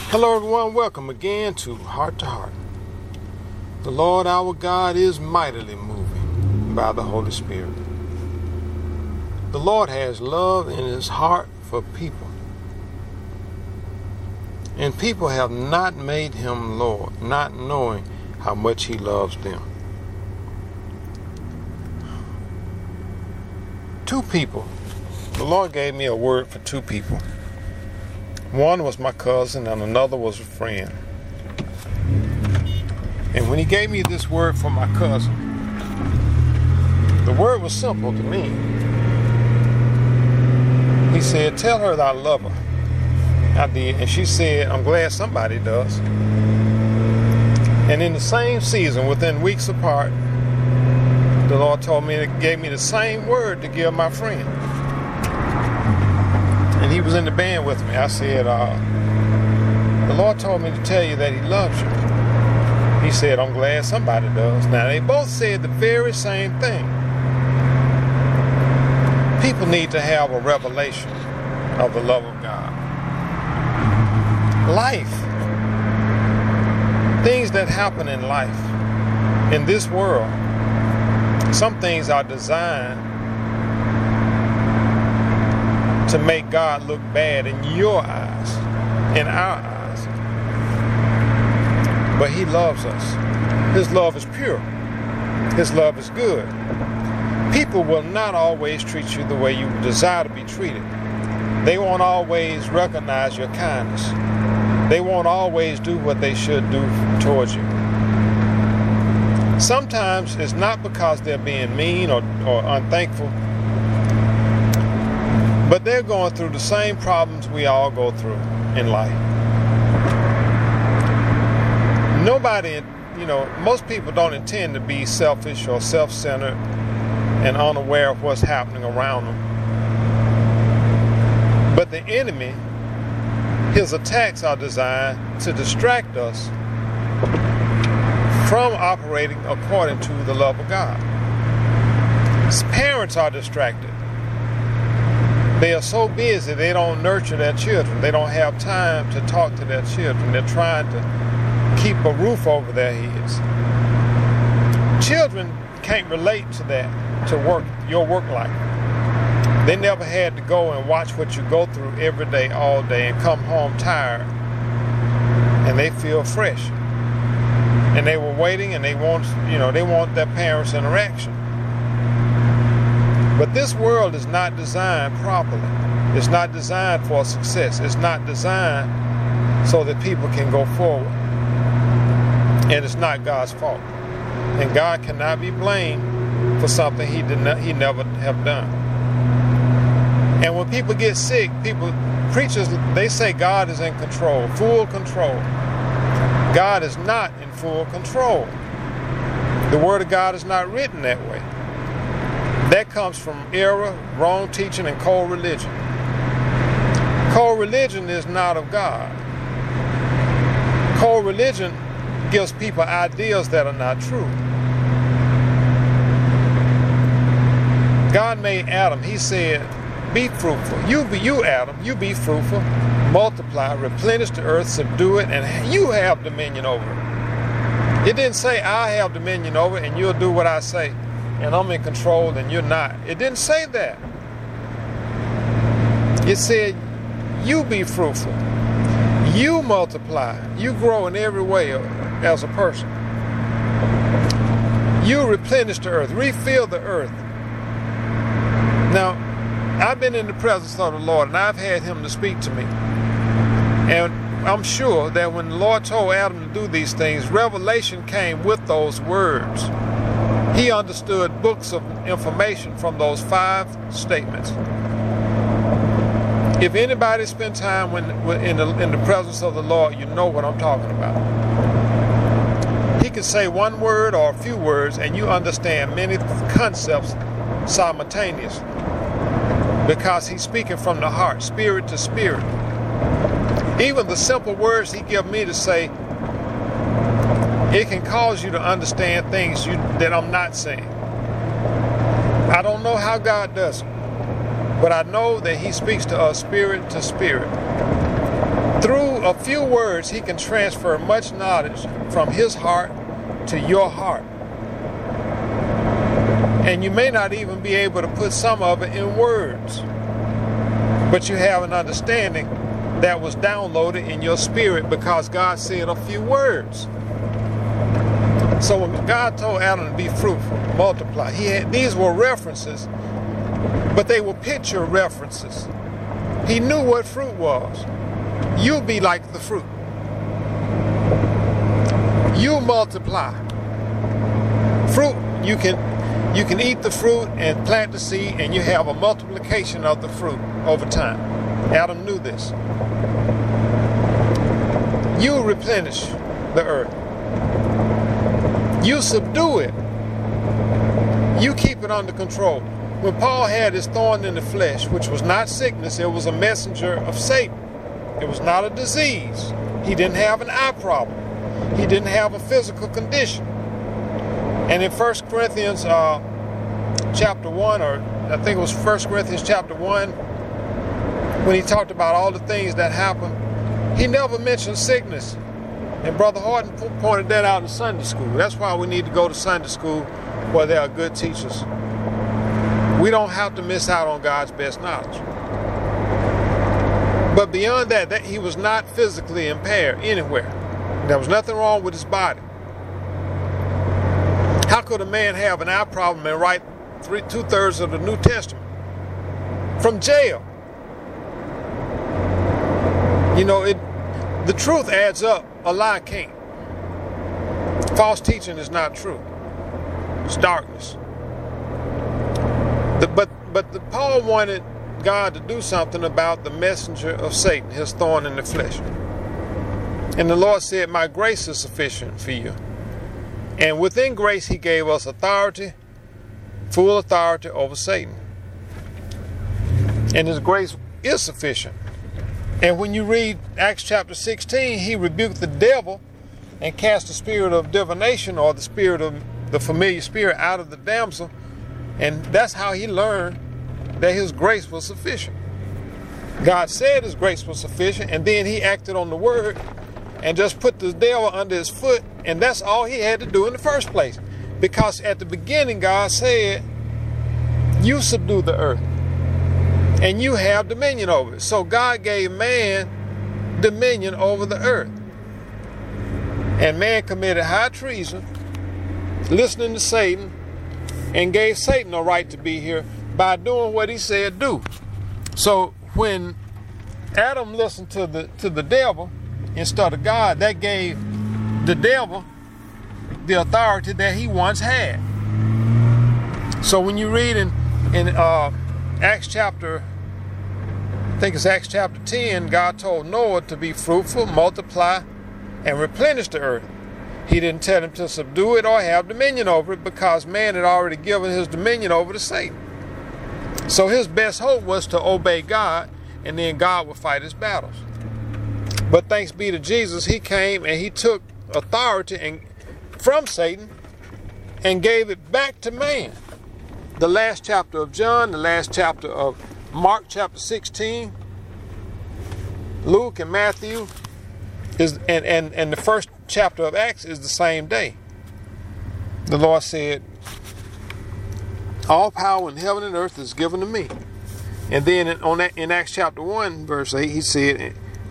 Hello everyone, welcome again to Heart to Heart. The Lord our God is mightily moving by the Holy Spirit. The Lord has love in his heart for people. And people have not made him Lord, not knowing how much he loves them. Two people. The Lord gave me a word for two people. One was my cousin and another was a friend. And when he gave me this word for my cousin, the word was simple to me. He said, "Tell her that I love her." I did, and she said, "I'm glad somebody does." And in the same season, within weeks apart, the Lord gave me the same word to give my friend. And he was in the band with me. I said, the Lord told me to tell you that he loves you. He said, "I'm glad somebody does." Now, they both said the very same thing. People need to have a revelation of the love of God. Life, things that happen in life, in this world, some things are designed to make God look bad in your eyes, in our eyes. But he loves us. His love is pure. His love is good. People will not always treat you the way you desire to be treated. They won't always recognize your kindness. They won't always do what they should do towards you. Sometimes it's not because they're being mean or unthankful, but they're going through the same problems we all go through in life. Nobody, most people don't intend to be selfish or self-centered and unaware of what's happening around them. But the enemy, his attacks are designed to distract us from operating according to the love of God. Parents are distracted. They are so busy, they don't nurture their children. They don't have time to talk to their children. They're trying to keep a roof over their heads. Children can't relate to that, to your work life. They never had to go and watch what you go through every day, all day, and come home tired, and they feel fresh. And they were waiting, and they want their parents' interaction. But this world is not designed properly. It's not designed for success. It's not designed so that people can go forward. And it's not God's fault. And God cannot be blamed for something he never have done. And when people get sick, preachers, they say God is in control, full control. God is not in full control. The Word of God is not written that way. That comes from error, wrong teaching, and co-religion. Co-religion is not of God. Co-religion gives people ideas that are not true. God made Adam. He said, "Be fruitful. You Adam, you be fruitful, multiply, replenish the earth, subdue it, and you have dominion over it." It didn't say, "I have dominion over it, and you'll do what I say, and I'm in control and you're not." It didn't say that. It said, "You be fruitful. You multiply. You grow in every way as a person. You replenish the earth, refill the earth." Now, I've been in the presence of the Lord, and I've had him to speak to me. And I'm sure that when the Lord told Adam to do these things, revelation came with those words. He understood books of information from those 5 statements. If anybody spend time in the presence of the Lord, you know what I'm talking about. He can say one word or a few words, and you understand many concepts simultaneously, because he's speaking from the heart, spirit to spirit. Even the simple words he gives me to say, it can cause you to understand things that I'm not saying. I don't know how God does it, but I know that he speaks to us spirit to spirit. Through a few words, he can transfer much knowledge from his heart to your heart. And you may not even be able to put some of it in words, but you have an understanding that was downloaded in your spirit because God said a few words. So when God told Adam to be fruitful, multiply, these were references, but they were picture references. He knew what fruit was. You be like the fruit. You multiply. Fruit, you can eat the fruit and plant the seed, and you have a multiplication of the fruit over time. Adam knew this. You replenish the earth. You subdue it. You keep it under control. When Paul had his thorn in the flesh, which was not sickness, it was a messenger of Satan. It was not a disease. He didn't have an eye problem. He didn't have a physical condition. And in 1 Corinthians chapter 1, or I think it was 1 Corinthians chapter 1, when he talked about all the things that happened, he never mentioned sickness. And Brother Horton pointed that out in Sunday school. That's why we need to go to Sunday school where there are good teachers. We don't have to miss out on God's best knowledge. But beyond that, he was not physically impaired anywhere. There was nothing wrong with his body. How could a man have an eye problem and write 2/3 of the New Testament? From jail. You know, the truth adds up, a lie can't. False teaching is not true. It's darkness. But Paul wanted God to do something about the messenger of Satan, his thorn in the flesh. And the Lord said, my grace is sufficient for you. And within grace, he gave us authority, full authority over Satan. And his grace is sufficient. And when you read Acts chapter 16, he rebuked the devil and cast the spirit of divination, or the spirit of the familiar spirit, out of the damsel. And that's how he learned that his grace was sufficient. God said his grace was sufficient, and then he acted on the word and just put the devil under his foot. And that's all he had to do in the first place. Because at the beginning, God said, you subdue the earth and you have dominion over it. So God gave man dominion over the earth. And man committed high treason, listening to Satan, and gave Satan a right to be here by doing what he said do. So when Adam listened to the devil instead of God, that gave the devil the authority that he once had. So when you read in Acts chapter, I think it's Acts chapter 10, God told Noah to be fruitful, multiply, and replenish the earth. He didn't tell him to subdue it or have dominion over it, because man had already given his dominion over to Satan. So his best hope was to obey God, and then God would fight his battles. But thanks be to Jesus, he came and he took authority from Satan and gave it back to man. The last chapter of John, the last chapter of Mark chapter 16, Luke and Matthew, and the first chapter of Acts is the same day. The Lord said, all power in heaven and earth is given to me. And then in Acts chapter 1, verse 8, he said,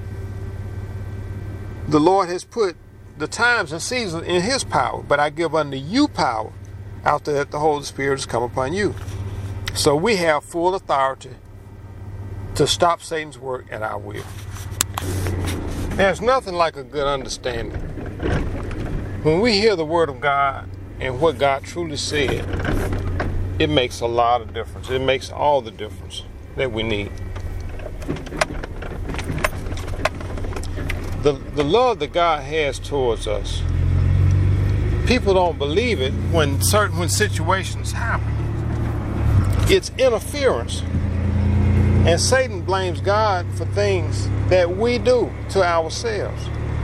the Lord has put the times and seasons in his power, but I give unto you power after that the Holy Spirit has come upon you. So we have full authority to stop Satan's work at our will. There's nothing like a good understanding. When we hear the word of God and what God truly said, it makes a lot of difference. It makes all the difference that we need. The love that God has towards us, people don't believe it when situations happen. It's interference. And Satan blames God for things that we do to ourselves.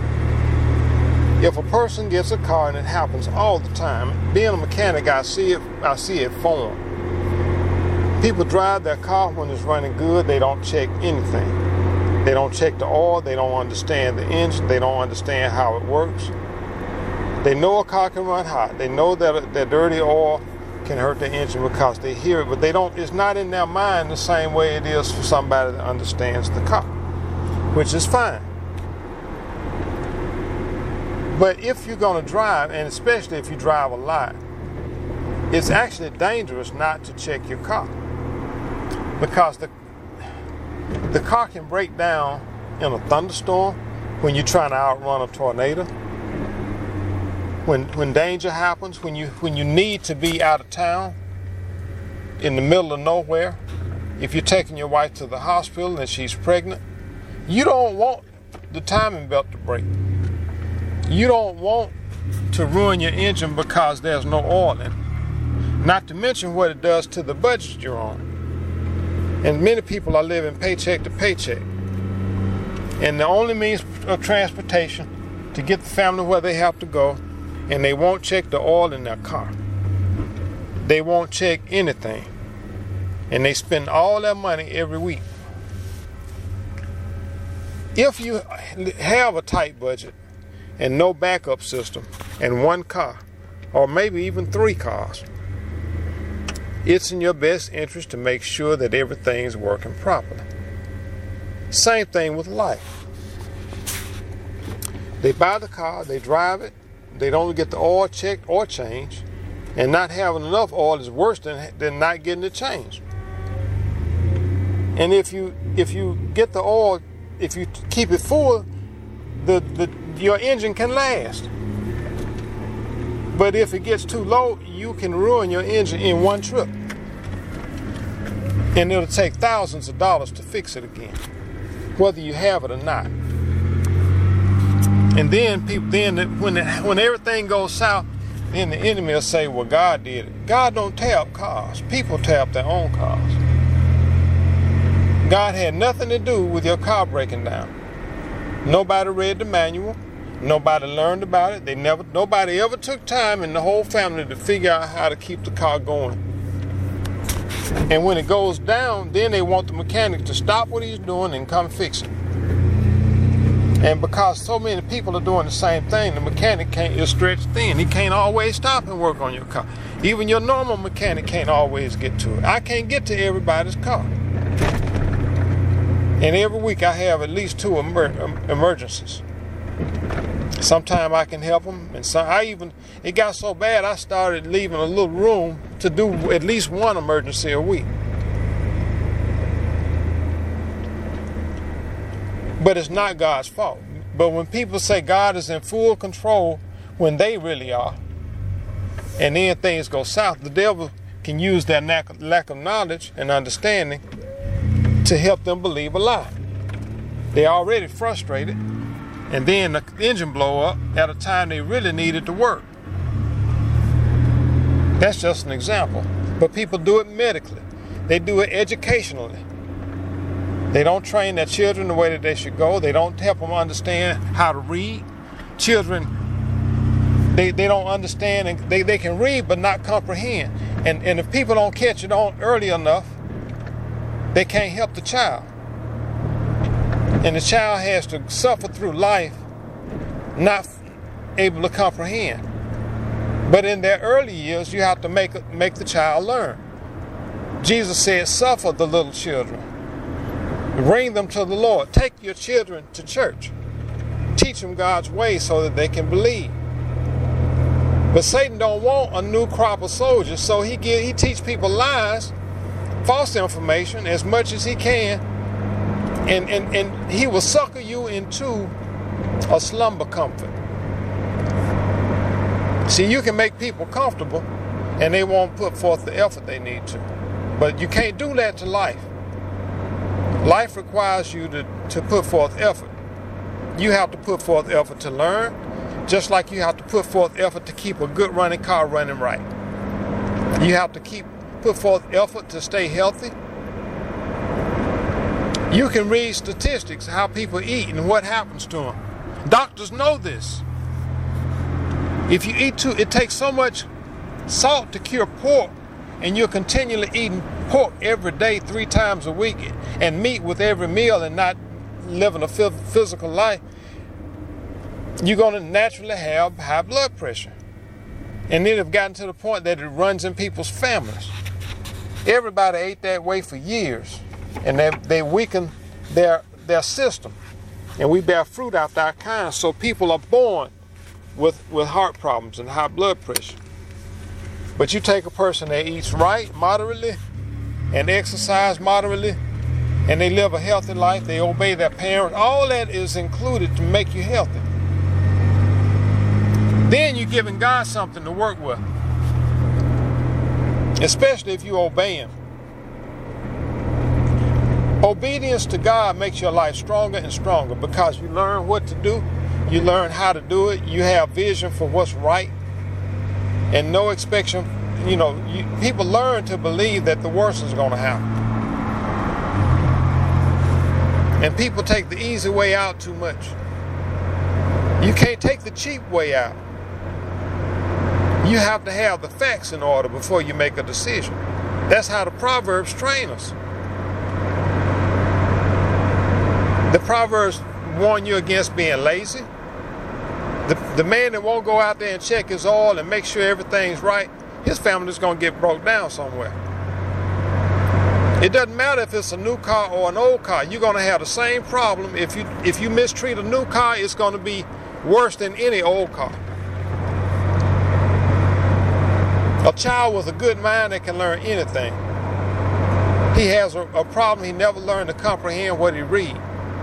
If a person gets a car, and it happens all the time, being a mechanic, I see it form. People drive their car when it's running good, they don't check anything. They don't check the oil. They don't understand the engine. They don't understand how it works. They know a car can run hot. They know that dirty oil can hurt the engine because they hear it, but they don't. It's not in their mind the same way it is for somebody that understands the car, which is fine. But if you're going to drive, and especially if you drive a lot, it's actually dangerous not to check your car, because the car can break down in a thunderstorm, when you're trying to outrun a tornado, when danger happens, when you need to be out of town, in the middle of nowhere. If you're taking your wife to the hospital and she's pregnant, you don't want the timing belt to break. You don't want to ruin your engine because there's no oil in it. Not to mention what it does to the budget you're on. And many people are living paycheck to paycheck. And the only means of transportation to get the family where they have to go, and they won't check the oil in their car. They won't check anything. And they spend all their money every week. If you have a tight budget and no backup system and one car, or maybe even 3 cars, it's in your best interest to make sure that everything's working properly. Same thing with life. They buy the car, they drive it, they don't get the oil checked or changed, and not having enough oil is worse than not getting it changed. And if you get the oil, if you keep it full, your engine can last. But if it gets too low, you can ruin your engine in one trip. And it'll take thousands of dollars to fix it again, whether you have it or not. And then when everything goes south, then the enemy will say, well, God did it. God don't tear up cars. People tear up their own cars. God had nothing to do with your car breaking down. Nobody read the manual. Nobody learned about it. Nobody ever took time in the whole family to figure out how to keep the car going. And when it goes down, then they want the mechanic to stop what he's doing and come fix it. And because so many people are doing the same thing, the mechanic is stretched thin. He can't always stop and work on your car. Even your normal mechanic can't always get to it. I can't get to everybody's car. And every week I have at least 2 emergencies. Sometimes I can help them, and it got so bad I started leaving a little room to do at least 1 emergency a week. But it's not God's fault. But when people say God is in full control, when they really are, and then things go south, the devil can use their lack of knowledge and understanding to help them believe a lie. They're already frustrated, and then the engine blow up at a time they really need it to work. That's just an example. But people do it medically. They do it educationally. They don't train their children the way that they should go. They don't help them understand how to read. Children, they don't understand, and they can read but not comprehend. And if people don't catch it on early enough, they can't help the child. And the child has to suffer through life not able to comprehend. But in their early years, you have to make the child learn. Jesus said, suffer the little children. Bring them to the Lord. Take your children to church. Teach them God's way so that they can believe. But Satan don't want a new crop of soldiers, so he teach people lies, false information as much as he can, and he will sucker you into a slumber comfort. See, you can make people comfortable and they won't put forth the effort they need to. But you can't do that to life. Life requires you to put forth effort. You have to put forth effort to learn, just like you have to put forth effort to keep a good running car running right. You have to put forth effort to stay healthy. You can read statistics, how people eat and what happens to them. Doctors know this. If you eat it takes so much salt to cure pork, and you're continually eating pork every day 3 times a week and meat with every meal and not living a physical life, you're going to naturally have high blood pressure. And it have gotten to the point that it runs in people's families. Everybody ate that way for years, and they weaken their system. And we bear fruit after our kind, so people are born with heart problems and high blood pressure. But you take a person that eats right, moderately, and exercise moderately, and they live a healthy life, they obey their parents, all that is included to make you healthy. Then you're giving God something to work with, especially if you obey Him. Obedience to God makes your life stronger and stronger because you learn what to do, you learn how to do it, you have vision for what's right, and no expectation. People learn to believe that the worst is going to happen. And people take the easy way out too much. You can't take the cheap way out. You have to have the facts in order before you make a decision. That's how the Proverbs train us. The Proverbs warn you against being lazy. The man that won't go out there and check his oil and make sure everything's right, his family's going to get broke down somewhere. It doesn't matter if it's a new car or an old car. You're going to have the same problem. If you mistreat a new car, it's going to be worse than any old car. A child with a good mind that can learn anything. He has a problem. He never learned to comprehend what he reads.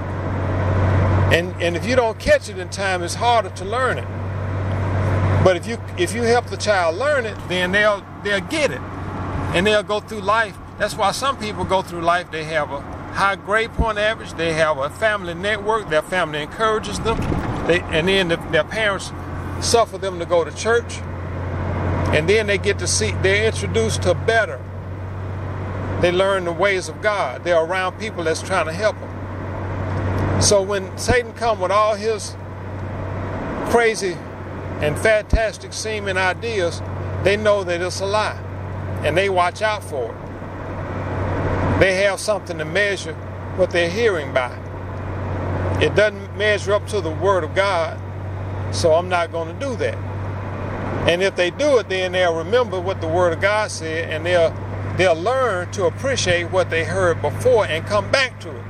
And if you don't catch it in time, it's harder to learn it. But if you help the child learn it, then they'll get it, and they'll go through life. That's why some people go through life. They have a high grade point average. They have a family network. Their family encourages them, and then their parents suffer them to go to church, and then they get to see. They're introduced to better. They learn the ways of God. They're around people that's trying to help them. So when Satan comes with all his crazy and fantastic seeming ideas, they know that it's a lie, and they watch out for it. They have something to measure what they're hearing by. It doesn't measure up to the Word of God, so I'm not going to do that. And if they do it, then they'll remember what the Word of God said, and they'll learn to appreciate what they heard before and come back to it.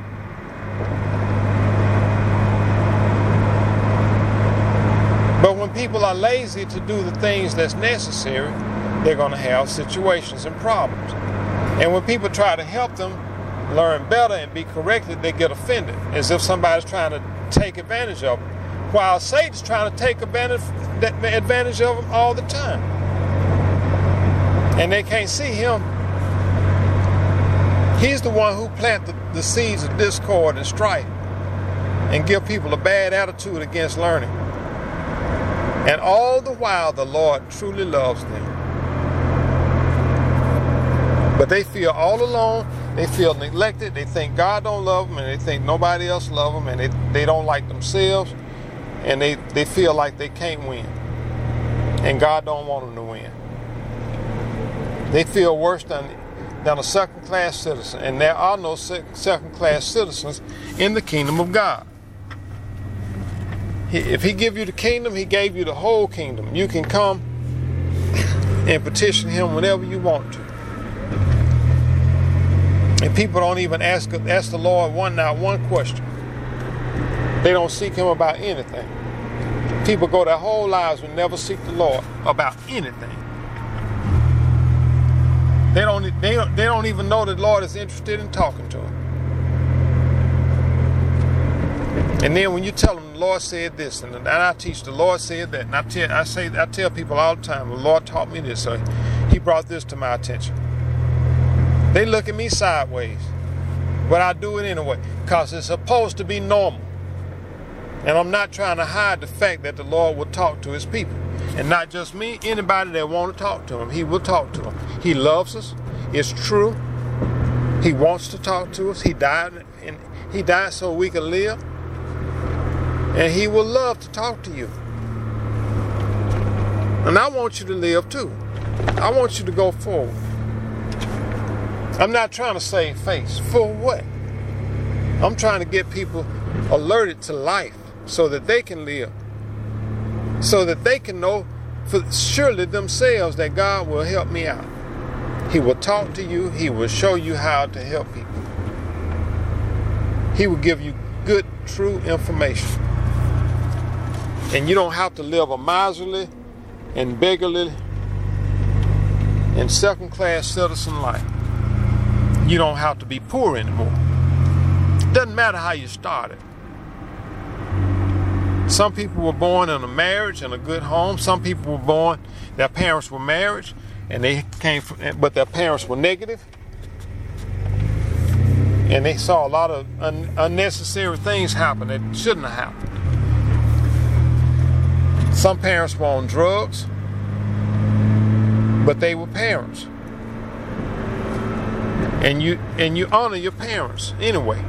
But when people are lazy to do the things that's necessary, they're going to have situations and problems. And when people try to help them learn better and be corrected, they get offended, as if somebody's trying to take advantage of them, while Satan's trying to take advantage of them all the time. And they can't see him. He's the one who planted the seeds of discord and strife and give people a bad attitude against learning. And all the while, the Lord truly loves them. But they feel all alone. They feel neglected. They think God don't love them, and they think nobody else loves them, and they don't like themselves, and they feel like they can't win, and God don't want them to win. They feel worse than a second-class citizen, and there are no second-class citizens in the kingdom of God. If he give you the kingdom, he gave you the whole kingdom. You can come and petition him whenever you want to. And people don't even ask the Lord not one question. They don't seek him about anything. People go their whole lives and never seek the Lord about anything. They don't even know that the Lord is interested in talking to them. And then when you tell them the Lord said this, and I teach the Lord said that, and I tell people all the time, the Lord taught me this, so he brought this to my attention. They look at me sideways, but I do it anyway, because it's supposed to be normal. And I'm not trying to hide the fact that the Lord will talk to his people. And not just me, anybody that want to talk to him, he will talk to them. He loves us. It's true. He wants to talk to us. He died so we can live. And he will love to talk to you. And I want you to live too. I want you to go forward. I'm not trying to save face. For what? I'm trying to get people alerted to life so that they can live. So that they can know for surely themselves that God will help me out. He will talk to you. He will show you how to help people. He will give you good, true information. And you don't have to live a miserly and beggarly and second-class citizen life. You don't have to be poor anymore. Doesn't matter how you started. Some people were born in a marriage and a good home. Some people were born, their parents were married, and but their parents were negative. And they saw a lot of unnecessary things happen that shouldn't have happened. Some parents were on drugs, but they were parents. And you honor your parents anyway.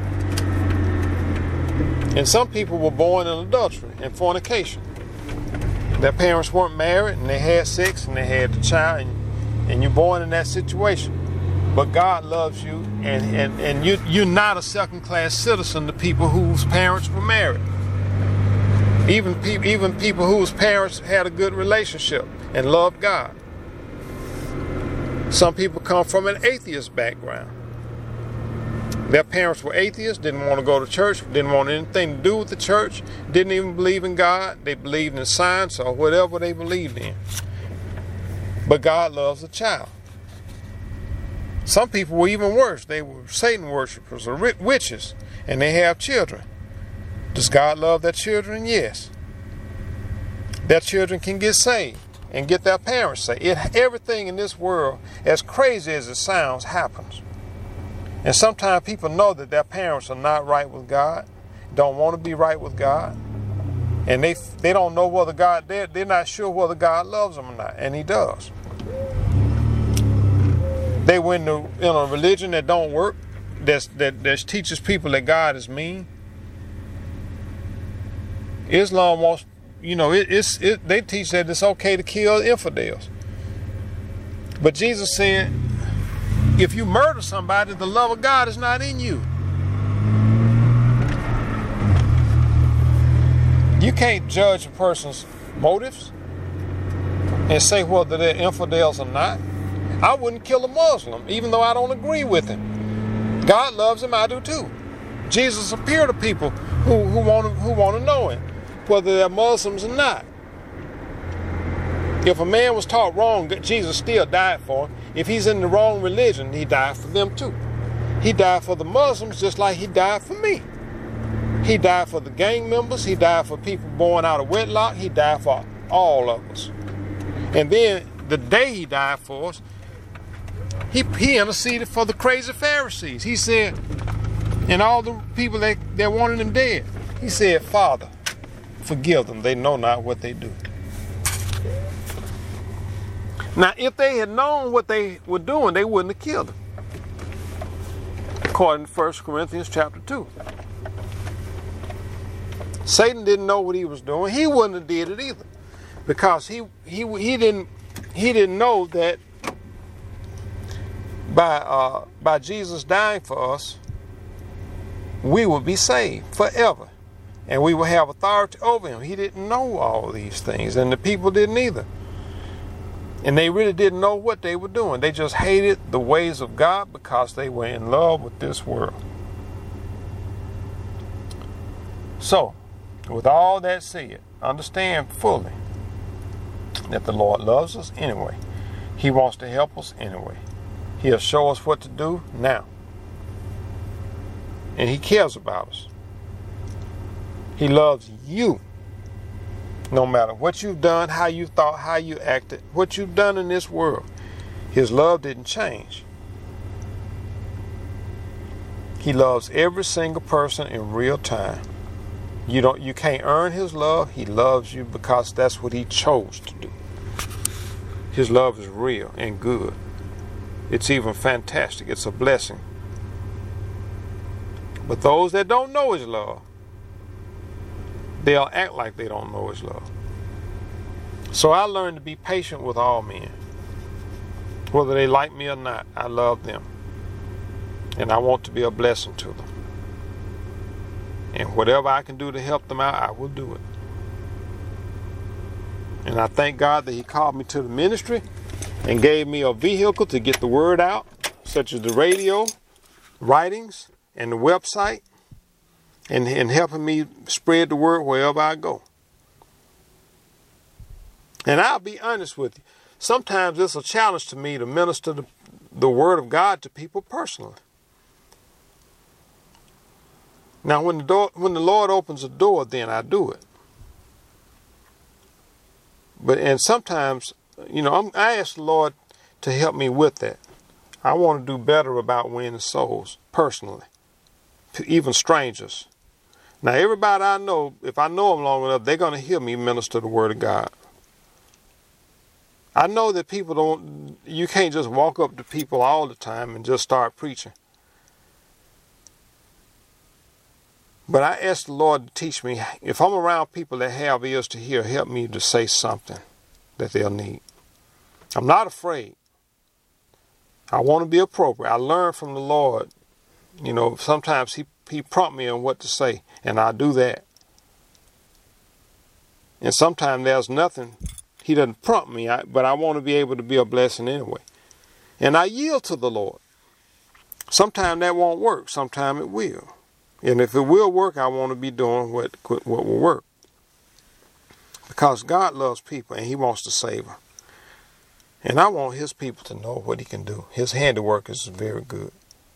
And some people were born in adultery and fornication. Their parents weren't married and they had sex and they had the child, and you're born in that situation. But God loves you, and you're not a second-class citizen to people whose parents were married. Even people whose parents had a good relationship and loved God. Some people come from an atheist background. Their parents were atheists, didn't want to go to church, didn't want anything to do with the church, didn't even believe in God. They believed in science or whatever they believed in. But God loves a child. Some people were even worse. They were Satan worshipers or witches, and they have children. Does God love their children? Yes. Their children can get saved and get their parents saved. Everything in this world, as crazy as it sounds, happens. And sometimes people know that their parents are not right with God, don't want to be right with God, and they don't know whether God, they're not sure whether God loves them or not, and He does. They were in a religion that don't work, that teaches people that God is mean. Islam wants, they teach that it's okay to kill infidels. But Jesus said, if you murder somebody, the love of God is not in you. You can't judge a person's motives and say whether they're infidels or not. I wouldn't kill a Muslim, even though I don't agree with him. God loves him, I do too. Jesus appeared to people who want to know him, whether they're Muslims or not. If a man was taught wrong, Jesus still died for him. If he's in the wrong religion, He died for them too. He died for the Muslims just like He died for me. He died for the gang members. He died for people born out of wedlock. He died for all of us. And then the day He died for us, He interceded for the crazy Pharisees. He said, and all the people that wanted Him dead, He said, Father, forgive them. They know not what they do. Now, if they had known what they were doing, they wouldn't have killed him. According to 1 Corinthians chapter 2. Satan didn't know what he was doing. He wouldn't have did it either. Because he didn't know that by Jesus dying for us, we would be saved forever. And we would have authority over him. He didn't know all these things, and the people didn't either. And they really didn't know what they were doing. They just hated the ways of God because they were in love with this world. So, with all that said, understand fully that the Lord loves us anyway. He wants to help us anyway. He'll show us what to do now. And He cares about us. He loves you. No matter what you've done, how you thought, how you acted, what you've done in this world, His love didn't change. He loves every single person in real time. You can't earn His love. He loves you because that's what He chose to do. His love is real and good. It's even fantastic. It's a blessing. But those that don't know His love, they'll act like they don't know His love. So I learned to be patient with all men. Whether they like me or not, I love them. And I want to be a blessing to them. And whatever I can do to help them out, I will do it. And I thank God that he called me to the ministry and gave me a vehicle to get the word out, such as the radio, writings, and the website, and helping me spread the word wherever I go. And I'll be honest with you. Sometimes it's a challenge to me to minister the word of God to people personally. Now, when the Lord opens a door, then I do it. And sometimes, I ask the Lord to help me with that. I want to do better about winning souls personally, even strangers. Now, everybody I know, if I know them long enough, they're going to hear me minister the word of God. I know that you can't just walk up to people all the time and just start preaching. But I ask the Lord to teach me, if I'm around people that have ears to hear, help me to say something that they'll need. I'm not afraid. I want to be appropriate. I learn from the Lord. Sometimes he prompts me on what to say, and I do that. And sometimes there's nothing. He doesn't prompt me, but I want to be able to be a blessing anyway. And I yield to the Lord. Sometimes that won't work. Sometimes it will. And if it will work, I want to be doing what will work. Because God loves people and he wants to save them. And I want his people to know what he can do. His handiwork is very good.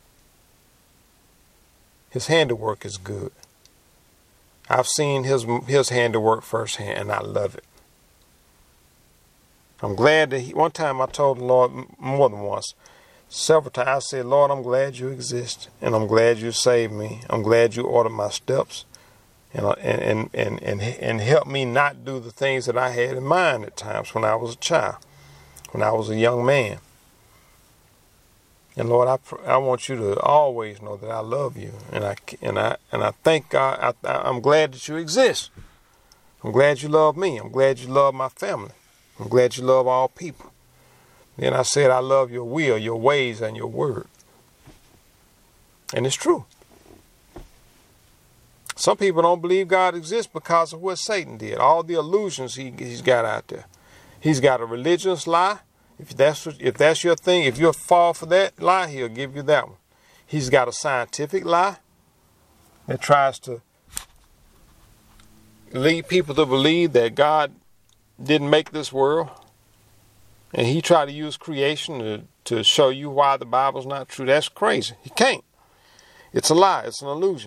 His handiwork is good. I've seen his handiwork firsthand, and I love it. I'm glad that one time I told the Lord more than once, several times, I said, Lord, I'm glad you exist, and I'm glad you saved me. I'm glad you ordered my steps, and help me not do the things that I had in mind at times when I was a child, when I was a young man. And Lord, I want you to always know that I love you, and I thank God. I'm glad that you exist. I'm glad you love me. I'm glad you love my family. I'm glad you love all people. Then I said, I love your will, your ways, and your word. And it's true. Some people don't believe God exists because of what Satan did. All the illusions he's got out there. He's got a religious lie. If that's your thing, if you'll fall for that lie, he'll give you that one. He's got a scientific lie that tries to lead people to believe that God didn't make this world. And he tried to use creation to show you why the Bible's not true. That's crazy. He can't. It's a lie. It's an illusion.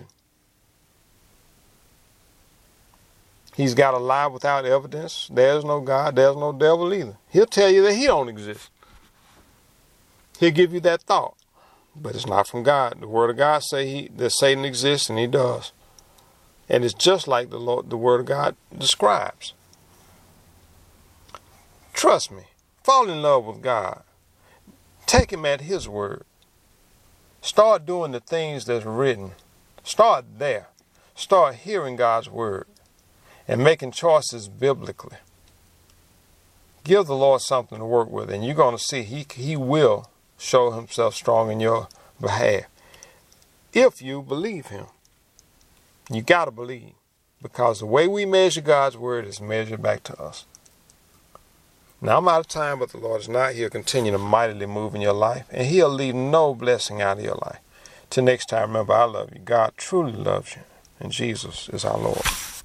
He's got a lie without evidence. There's no God. There's no devil either. He'll tell you that he don't exist. He'll give you that thought. But it's not from God. The Word of God say that Satan exists, and he does. And it's just like the Word of God describes. Trust me. Fall in love with God. Take him at his word. Start doing the things that's written. Start there. Start hearing God's word and making choices biblically. Give the Lord something to work with, and you're going to see he will show himself strong in your behalf. If you believe him. You got to believe, because the way we measure God's word is measured back to us. Now, I'm out of time, but the Lord is not here. Continue to mightily move in your life, and he'll leave no blessing out of your life. Till next time, remember, I love you. God truly loves you, and Jesus is our Lord.